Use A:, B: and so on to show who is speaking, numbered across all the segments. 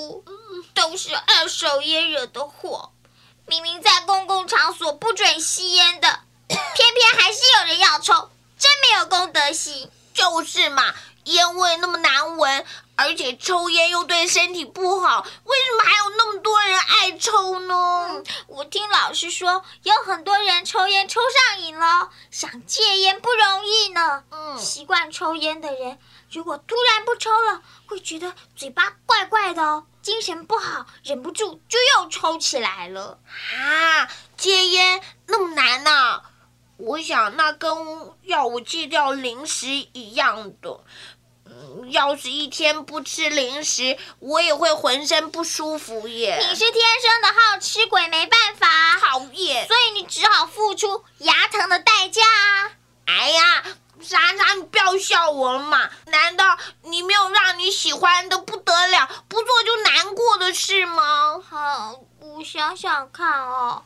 A: 叔，都是二手烟惹的祸。明明在公共场所不准吸烟的，偏偏还是有人要抽，真没有公德心。
B: 就是嘛，烟味那么难闻，而且抽烟又对身体不好，为什么还有那么多人爱抽呢？
A: 我听老师说，有很多人抽烟抽上瘾了，想戒烟不容易呢。习惯抽烟的人，如果突然不抽了，会觉得嘴巴怪怪的哦，精神不好，忍不住就又抽起来了。
B: 戒烟那么难啊！我想那跟要我戒掉零食一样的。要是一天不吃零食，我也会浑身不舒服耶。
A: 你是天生的好吃鬼，没办法。
B: 讨厌！
A: 所以你只好付出牙疼的代价啊！
B: 哎呀，莎莎，你不要笑我了嘛！难道你没有让你喜欢的不得了，不做就难过的事吗？
A: 好，我想想看哦。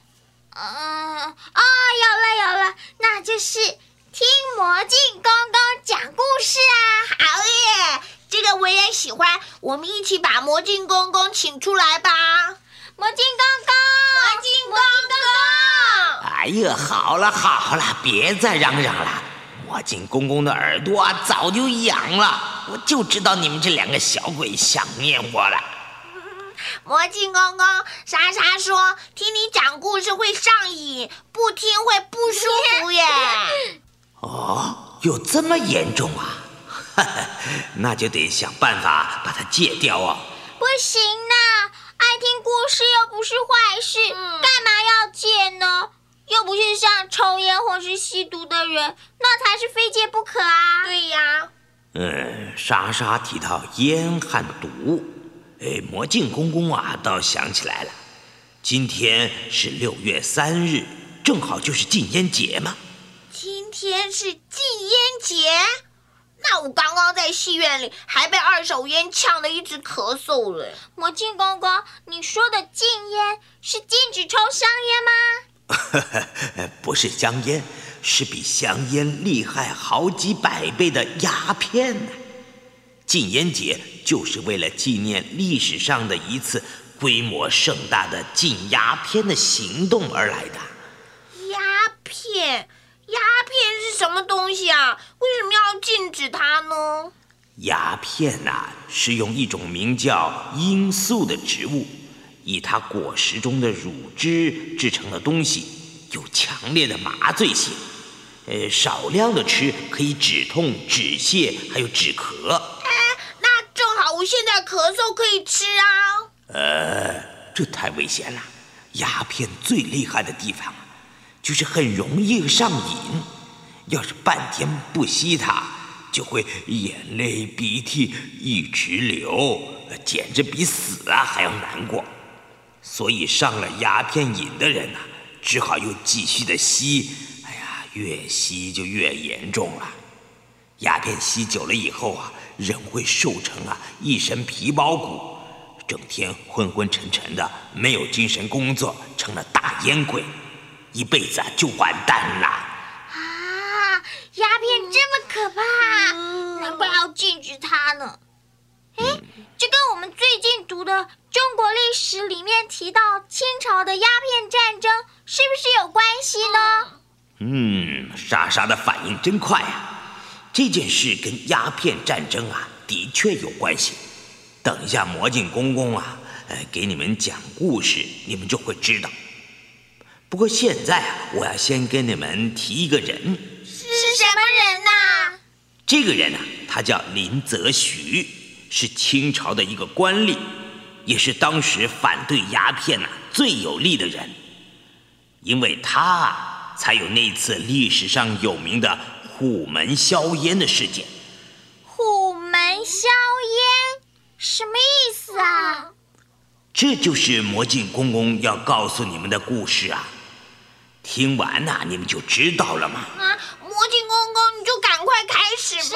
A: 有了，那就是听魔镜公公讲故事啊！
B: 好耶，这个我也喜欢，我们一起把魔镜公公请出来吧！
A: 魔镜公公！
C: 哎呀，好了，别再嚷嚷了。魔镜公公的耳朵早就痒了，我就知道你们这两个小鬼想念我了。
B: 魔镜公公，莎莎说听你讲故事会上瘾，不听会不舒服耶。
C: 哦，有这么严重啊？那就得想办法把它戒掉哦。
A: 不行啊，爱听故事又不是坏事，干嘛要戒呢？又不是像抽烟或是吸毒的人，那才是非戒不可啊。
B: 对呀。
C: 莎莎提到烟和毒，魔镜公公啊，倒想起来了，今天是6月3日，正好就是禁烟节嘛。
B: 今天是禁烟节？那我刚刚在戏院里还被二手烟呛得一直咳嗽了。
A: 魔镜公公，你说的禁烟是禁止抽香烟吗？
C: 不是香烟，是比香烟厉害好几百倍的鸦片呢。禁烟节就是为了纪念历史上的一次规模盛大的禁鸦片的行动而来的。
B: 鸦片是什么东西啊？为什么要禁止它呢？
C: 鸦片是用一种名叫罂粟的植物，以它果实中的乳汁制成的东西，有强烈的麻醉性。少量的吃可以止痛、止泻，还有止咳。
B: 那正好，我现在咳嗽可以吃啊。
C: 这太危险了。鸦片最厉害的地方就是很容易上瘾，要是半天不吸它，就会眼泪鼻涕一直流，简直比死还要难过。所以上了鸦片瘾的人只好又继续的吸，越吸就越严重了。鸦片吸久了以后人会瘦成一身皮包骨，整天昏昏沉沉的，没有精神工作，成了大烟鬼，一辈子就完蛋了。
A: 鸦片这么可怕，难怪要禁止它呢。这跟我们最近读的中国历史里面提到清朝的鸦片战争是不是有关系呢？
C: 莎莎的反应真快啊！这件事跟鸦片战争的确有关系。等一下魔镜公公给你们讲故事，你们就会知道。不过现在我要先跟你们提一个人。
B: 是什么人呢？
C: 这个人他叫林则徐，是清朝的一个官吏，也是当时反对鸦片最有力的人。因为他才有那次历史上有名的虎门销烟的事件。
A: 虎门销烟什么意思啊？
C: 这就是魔镜公公要告诉你们的故事听完你们就知道了嘛。
B: 魔镜公公，你就赶快开始吧。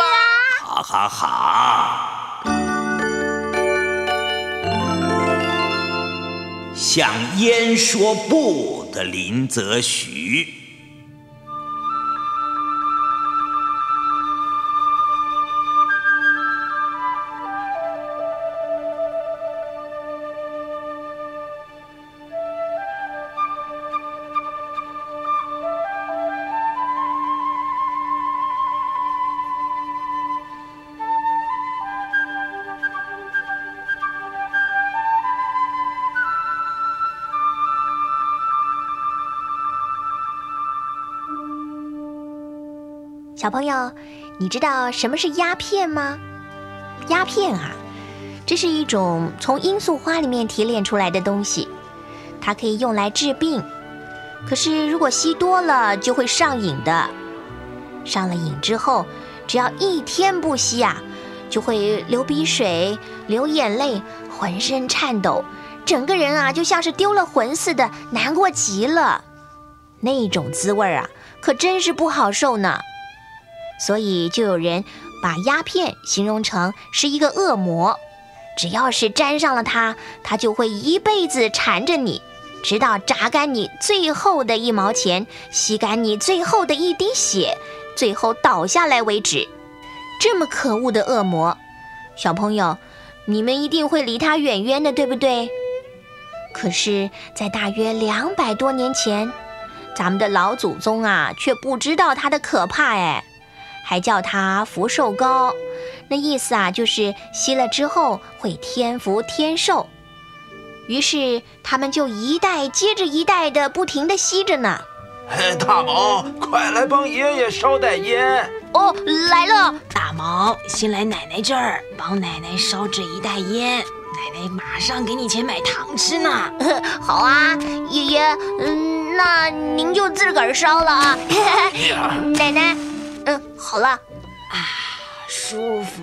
C: 好。向烟说不的林则徐。
D: 小朋友，你知道什么是鸦片吗？鸦片啊，这是一种从罂粟花里面提炼出来的东西，它可以用来治病。可是如果吸多了就会上瘾的。上了瘾之后，只要一天不吸啊，就会流鼻水、流眼泪，浑身颤抖，整个人啊就像是丢了魂似的，难过极了。那种滋味啊，可真是不好受呢。所以就有人把鸦片形容成是一个恶魔，只要是沾上了它，它就会一辈子缠着你，直到榨干你最后的1毛钱，吸干你最后的一滴血，最后倒下来为止。这么可恶的恶魔，小朋友，你们一定会离它远远的，对不对？可是在大约200多年前，咱们的老祖宗啊却不知道它的可怕，还叫它福寿膏。那意思啊就是吸了之后会天福天寿。于是他们就一代接着一代的不停地吸着呢。
C: 大毛，快来帮爷爷烧袋烟。
D: 哦，来了。
E: 大毛，先来奶奶这儿帮奶奶烧这一袋烟，奶奶马上给你钱买糖吃呢。
D: 好啊，爷爷，那您就自个儿烧了啊。奶奶，好了。
E: 啊，舒服，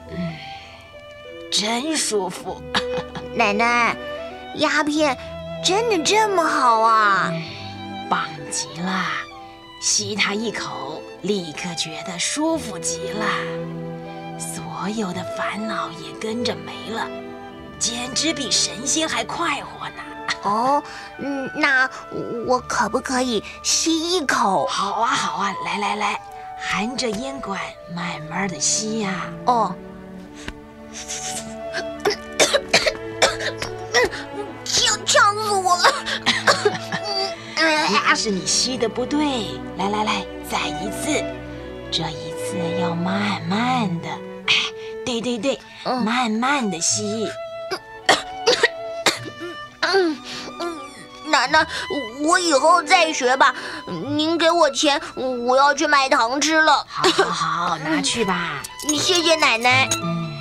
E: 真舒服。
D: 奶奶，鸦片真的这么好啊？
E: 棒极了，吸它一口，立刻觉得舒服极了，所有的烦恼也跟着没了，简直比神仙还快活呢。
D: 哦，那我可不可以吸一口？
E: 好啊，好啊，来，含着烟管慢慢的吸呀。
D: 哦，呛死我了。
E: 那是你吸的不对，来，再一次，这一次要慢慢的，对，慢慢的吸。
D: 奶奶，我以后再学吧，您给我钱，我要去买糖吃了。
E: 好，拿去吧。
D: 谢谢奶奶。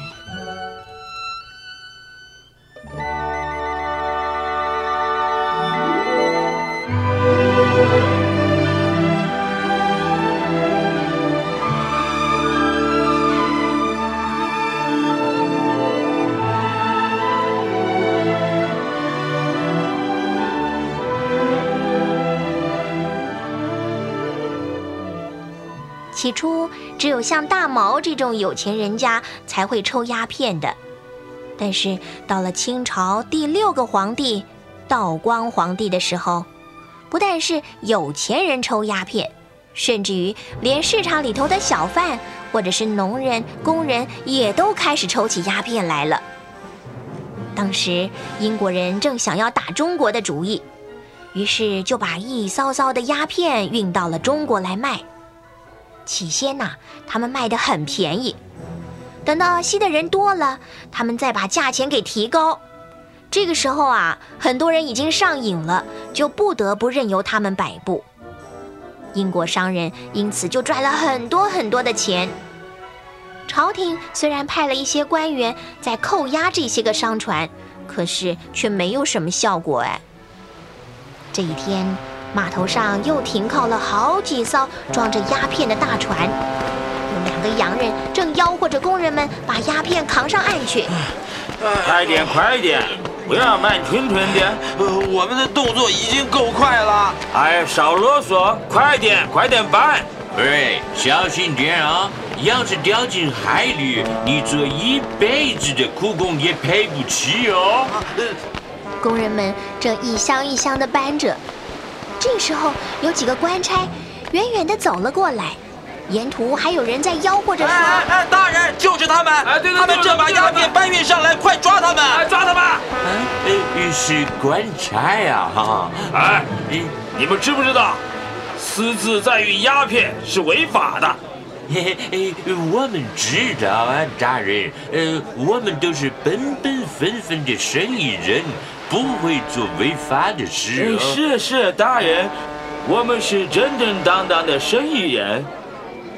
D: 起初只有像大毛这种有钱人家才会抽鸦片的，但是到了清朝第6个皇帝道光皇帝的时候，不但是有钱人抽鸦片，甚至于连市场里头的小贩或者是农人、工人也都开始抽起鸦片来了。当时英国人正想要打中国的主意，于是就把一骚骚的鸦片运到了中国来卖。起先他们卖得很便宜，等到吸的人多了，他们再把价钱给提高。这个时候很多人已经上瘾了，就不得不任由他们摆布。英国商人因此就赚了很多很多的钱。朝廷虽然派了一些官员在扣押这些个商船，可是却没有什么效果。这一天，码头上又停靠了好几艘装着鸦片的大船，有2个洋人正吆喝着工人们把鸦片扛上岸去。
F: 快点，不要慢吞吞的。
C: 我们的动作已经够快了。
F: 少啰嗦，快点办。
G: 喂，小心点啊！要是掉进海里，你做一辈子的苦工也赔不起哦。
D: 工人们正一箱一箱地搬着。这时候有几个官差远远地走了过来，沿途还有人在吆喝着说：
C: 大人，就是他们！他们正把鸦片搬运上来，快抓他们！
F: 抓他们！
G: 是官差啊！
F: 你们知不知道，私自载运鸦片是违法的？
G: 我们知道啊，大人。我们都是本本分分的生意人，不会做违法的事
F: 是大人，我们是正正当当的生意人。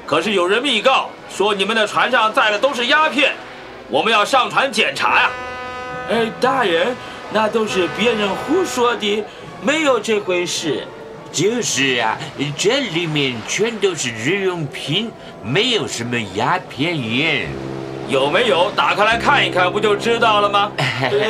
F: 可是有人密告说你们的船上载的都是鸦片，我们要上船检查呀。
G: 大人，那都是别人胡说的，没有这回事。就是啊，这里面全都是日用品，没有什么鸦片烟。
F: 有没有？打开来看一看，不就知道了吗？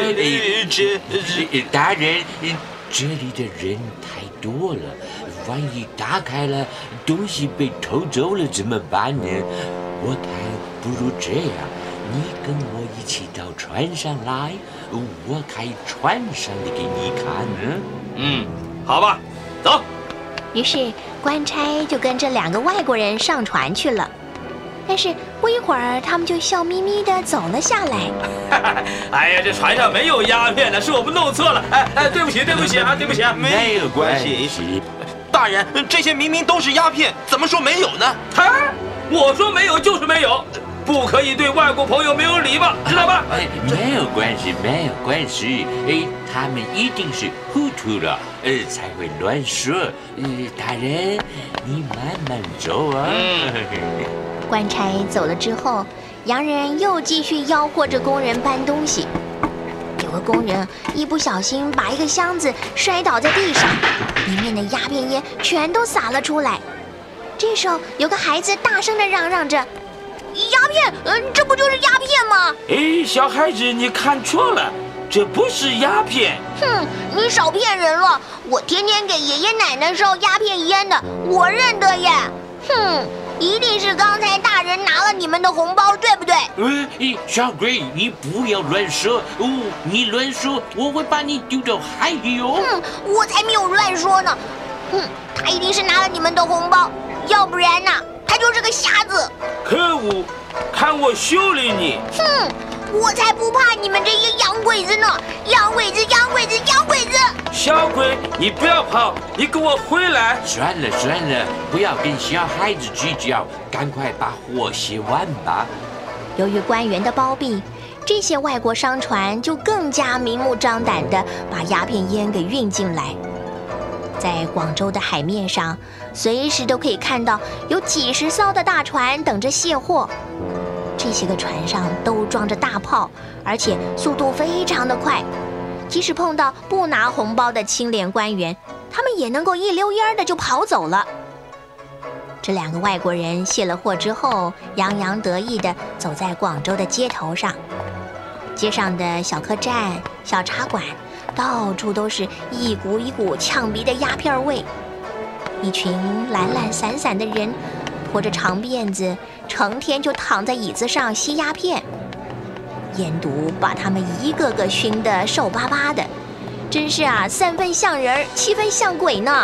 G: 大人，这里的人太多了，万一打开了，东西被偷走了怎么办呢？我看不如这样，你跟我一起到船上来，我开船上的给你看。
F: 好吧，走。
D: 于是官差就跟这2个外国人上船去了。但是不一会儿，他们就笑眯眯地走了下来。
F: 哎呀，这船上没有鸦片呢，是我们弄错了。对不起啊！
G: 没有关系。
C: 大人，这些明明都是鸦片，怎么说没有呢？
F: 我说没有就是没有，不可以对外国朋友没有礼貌，知道吧？
G: 没有关系。他们一定是糊涂了，才会乱说。大人，你慢慢走啊。
D: 官差走了之后，洋人又继续吆喝着工人搬东西。有个工人一不小心把一个箱子摔倒在地上，里面的鸦片烟全都洒了出来。这时候有个孩子大声地嚷嚷着：“鸦片，这不就是鸦片吗？”
G: 小孩子，你看错了，这不是鸦片。
A: 哼，你少骗人了！我天天给爷爷奶奶烧鸦片烟的，我认得耶。哼，一定是刚才大人拿了你们的红包，对不对？
G: 小鬼，你不要乱说你乱说，我会把你丢到海里哦。
A: 我才没有乱说呢。他一定是拿了你们的红包，要不然呢，他就是个瞎子。
G: 可恶，看我修理你！
A: 我才不怕你们这些洋鬼子呢！洋鬼子！
G: 小鬼，你不要跑，你给我回来！算了，不要跟小孩子计较，赶快把货写完吧。
D: 由于官员的包庇，这些外国商船就更加明目张胆地把鸦片烟给运进来。在广州的海面上，随时都可以看到有几十艘的大船等着卸货。这些个船上都装着大炮，而且速度非常的快。即使碰到不拿红包的清廉官员，他们也能够一溜烟的就跑走了。这2个外国人卸了货之后，洋洋得意地走在广州的街头上。街上的小客栈、小茶馆，到处都是一股一股呛鼻的鸦片味。一群懒懒散散的人，拖着长辫子，成天就躺在椅子上吸鸦片。烟毒把他们一个个熏得瘦巴巴的，真是3分像人，7分像鬼呢。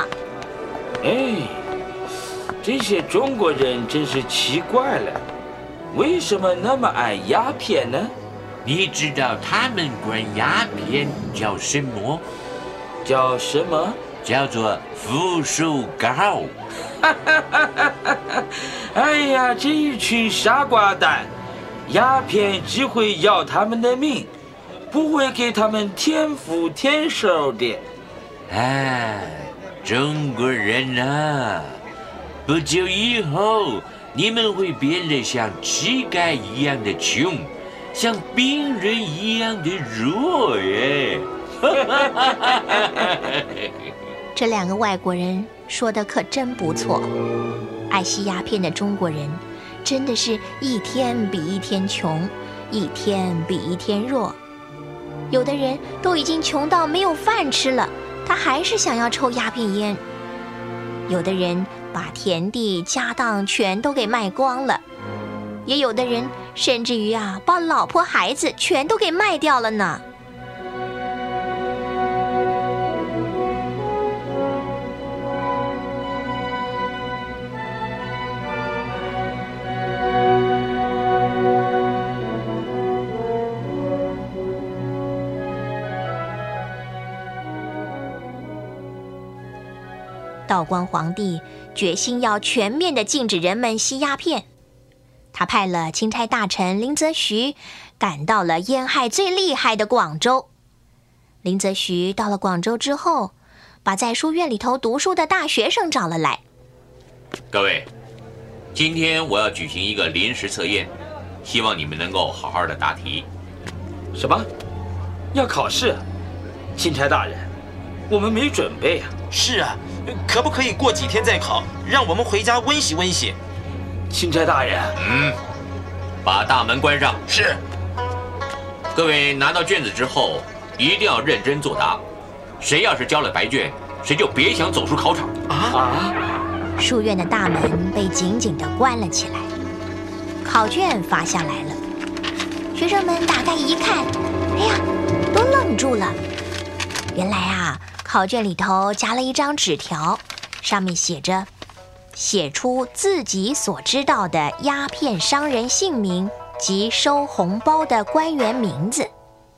G: 这些中国人真是奇怪了，为什么那么爱鸦片呢？你知道他们管鸦片叫什么？叫什么？叫做福寿膏。哎呀，这一群傻瓜蛋！鸦片只会要他们的命，不会给他们添福添寿的。中国人啊，不久以后你们会变得像乞丐一样的穷，像病人一样的弱耶。
D: 这2个外国人说的可真不错，爱吸鸦片的中国人真的是一天比一天穷，一天比一天弱。有的人都已经穷到没有饭吃了，他还是想要抽鸦片烟。有的人把田地家当全都给卖光了，也有的人甚至于把老婆孩子全都给卖掉了呢。道光皇帝决心要全面地禁止人们吸鸦片，他派了钦差大臣林则徐赶到了烟害最厉害的广州。林则徐到了广州之后，把在书院里头读书的大学生找了来。
G: 各位， 今天我要举行一个临时测验，希望你们能够好好的答题。
F: 什么？要考试？钦差大人，我们没准备啊。
C: 是啊，可不可以过几天再考，让我们回家温习温习？
F: 钦差大人，
G: 把大门关上。
C: 是。
G: 各位拿到卷子之后，一定要认真作答。谁要是交了白卷，谁就别想走出考场。
D: 书院的大门被紧紧地关了起来，考卷发下来了。学生们打开一看，哎呀，都愣住了。原来啊，考卷里头夹了一张纸条，上面写着：写出自己所知道的鸦片商人姓名及收红包的官员名字。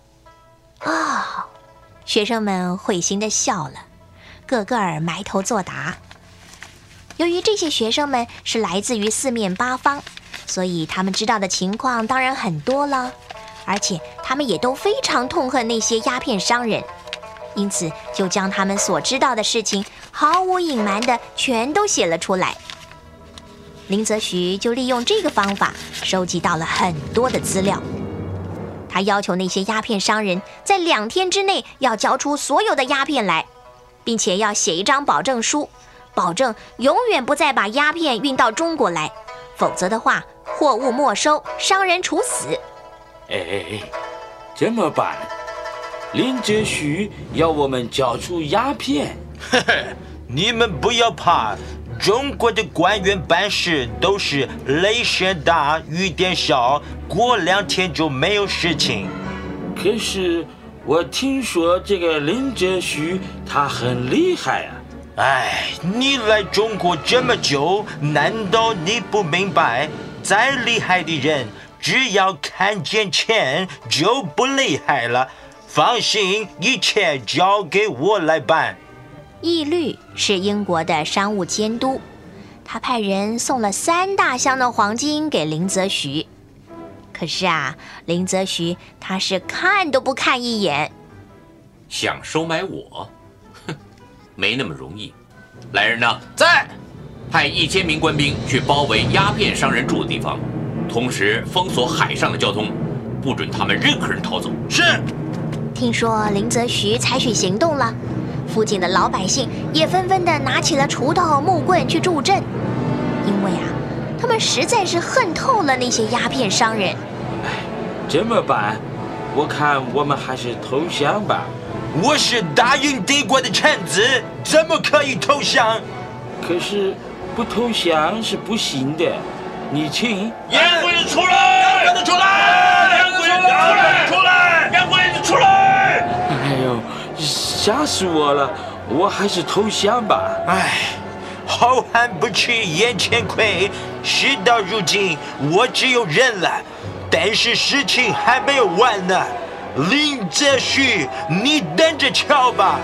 D: 学生们会心地笑了，个个埋头作答。由于这些学生们是来自于四面八方，所以他们知道的情况当然很多了，而且他们也都非常痛恨那些鸦片商人，因此就将他们所知道的事情毫无隐瞒的全都写了出来。林则徐就利用这个方法收集到了很多的资料。他要求那些鸦片商人在2天之内要交出所有的鸦片来，并且要写一张保证书，保证永远不再把鸦片运到中国来，否则的话，货物没收，商人处死。
F: 这么办？林则徐要我们交出鸦片？
C: 你们不要怕，中国的官员办事都是雷声大雨点小，过2天就没有事情。
F: 可是我听说这个林则徐他很厉害啊。
C: 你来中国这么久，难道你不明白？再厉害的人，只要看见钱就不厉害了。放心，一切交给我来办。
D: 义律是英国的商务监督，他派人送了3大箱的黄金给林则徐。可是啊，林则徐他是看都不看一眼。
G: 想收买我？没那么容易。来人呐，
C: 在！
G: 派1000名官兵去包围鸦片商人住的地方，同时封锁海上的交通，不准他们任何人逃走。
C: 是。
D: 听说林则徐采取行动了，附近的老百姓也纷纷地拿起了锄头、木棍去助阵，因为啊，他们实在是恨透了那些鸦片商人。
F: 这么办？我看我们还是投降吧。
C: 我是大英帝国的臣子，怎么可以投降？
F: 可是不投降是不行的。你听，
H: 洋鬼子出来！洋鬼子出来！洋鬼子出来！出来！洋鬼子出来！
F: 哎呦，吓死我了！我还是投降吧。
C: 好汉不吃眼前亏，事到如今，我只有忍了。但是事情还没有完呢。林则徐，你等着瞧吧。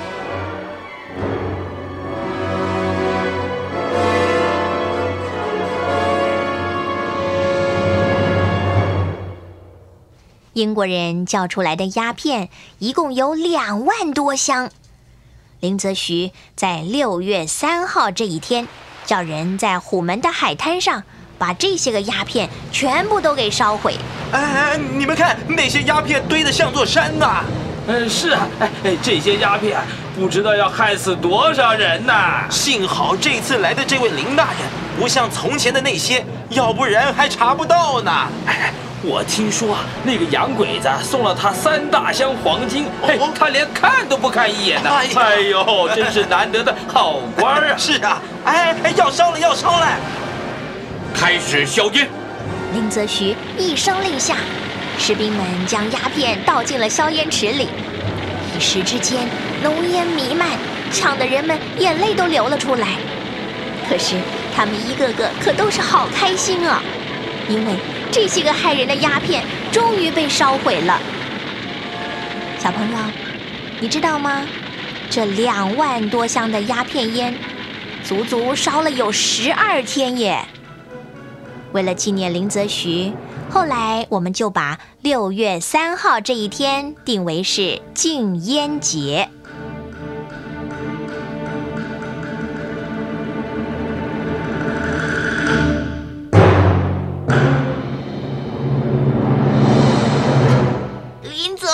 D: 英国人叫出来的鸦片一共有2万多箱。林则徐在6月3号这一天，叫人在虎门的海滩上把这些个鸦片全部都给烧毁。
C: 你们看，那些鸦片堆得像座山呐！
F: 是啊，这些鸦片不知道要害死多少人呐！
C: 幸好这次来的这位林大人不像从前的那些，要不然还查不到呢。
F: 我听说啊，那个洋鬼子送了他3大箱黄金，他连看都不看一眼呢。哎呦，真是难得的好官啊！
C: 是啊，要烧了，要烧了！
G: 开始硝烟。
D: 林则徐一声令下，士兵们将鸦片倒进了硝烟池里，一时之间浓烟弥漫，呛得人们眼泪都流了出来。可是他们一个个可都是好开心啊，因为这些个害人的鸦片终于被烧毁了。小朋友，你知道吗？这2万多箱的鸦片烟，足足烧了有12天耶。为了纪念林则徐，后来我们就把6月3号这一天定为是禁烟节。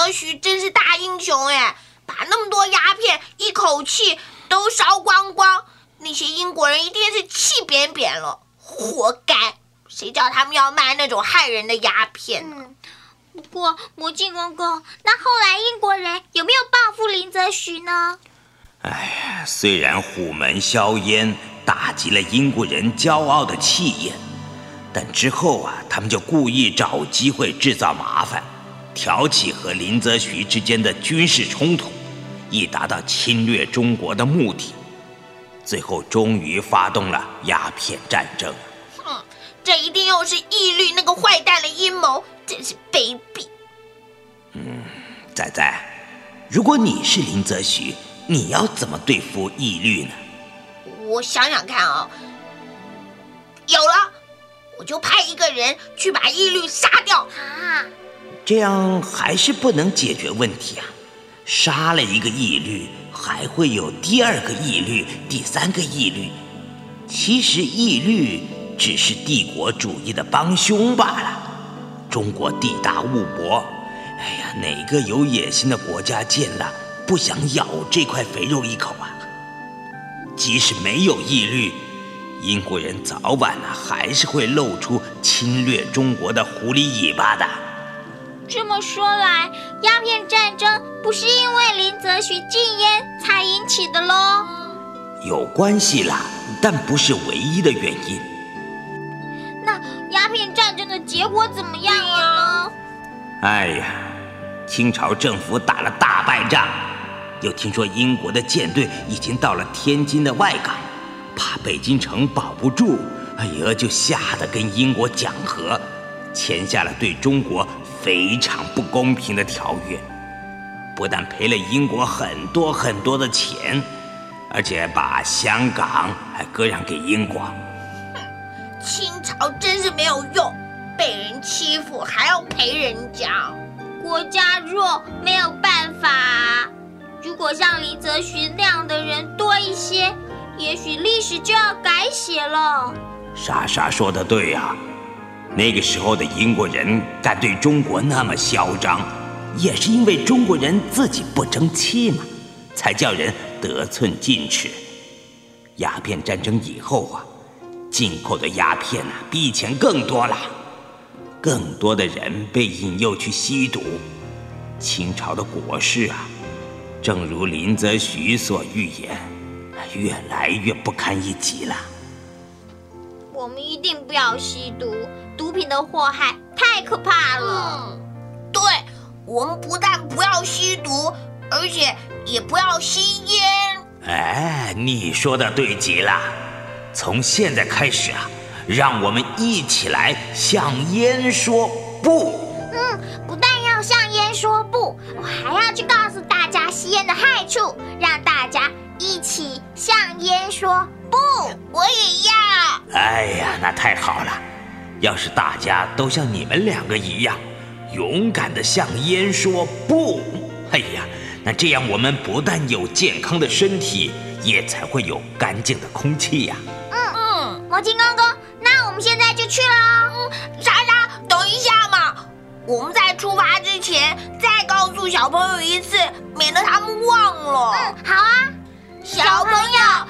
B: 泽徐真是大英雄哎，把那么多鸦片一口气都烧光光，那些英国人一定是气扁扁了，活该！谁叫他们要卖那种害人的鸦片呢？
A: 不过魔镜公公，那后来英国人有没有报复林则徐呢？
C: 哎呀，虽然虎门销烟打击了英国人骄傲的气焰，但之后啊，他们就故意找机会制造麻烦，挑起和林则徐之间的军事冲突，以达到侵略中国的目的。最后终于发动了鸦片战争。
B: 这一定又是义律那个坏蛋的阴谋，真是卑鄙。
C: 仔仔，如果你是林则徐，你要怎么对付义律呢？
B: 我想想看啊，有了，我就派一个人去把义律杀掉啊！
C: 这样还是不能解决问题啊！杀了一个义律，还会有第二个义律、第三个义律。其实义律只是帝国主义的帮凶罢了。中国地大物博，哎呀，哪个有野心的国家见了不想咬这块肥肉一口啊？即使没有义律，英国人早晚还是会露出侵略中国的狐狸尾巴的。
A: 这么说来，鸦片战争不是因为林则徐禁烟才引起的咯？
C: 有关系啦，但不是唯一的原因。
A: 那鸦片战争的结果怎么样了呢？
C: 哎呀，清朝政府打了大败仗，又听说英国的舰队已经到了天津的外港，怕北京城保不住，哎呀，就吓得跟英国讲和，签下了对中国非常不公平的条约，不但赔了英国很多很多的钱，而且把香港还割让给英国。
B: 清朝真是没有用，被人欺负还要赔人家。
A: 国家弱，没有办法。如果像林则徐那样的人多一些，也许历史就要改写了。
C: 莎莎说得对啊，那个时候的英国人敢对中国那么嚣张，也是因为中国人自己不争气嘛，才叫人得寸进尺。鸦片战争以后啊，进口的鸦片比以前更多了，更多的人被引诱去吸毒。清朝的国事啊，正如林则徐所预言，越来越不堪一击了。
A: 我们一定不要吸毒，毒品的祸害太可怕了。
B: 对，我们不但不要吸毒，而且也不要吸烟。
C: 哎，你说的对极了。从现在开始啊，让我们一起来向烟说不。
A: 不但要向烟说不，我还要去告诉大家吸烟的害处，让大家一起向烟说不。
B: 我也要。
C: 哎呀，那太好了！要是大家都像你们两个一样，勇敢地向烟说不，哎呀，那这样我们不但有健康的身体，也才会有干净的空气呀。
A: 魔镜公公，那我们现在就去了。
B: 莎莎，等一下嘛，我们在出发之前再告诉小朋友一次，免得他们忘了。
A: 好啊，
B: 小朋友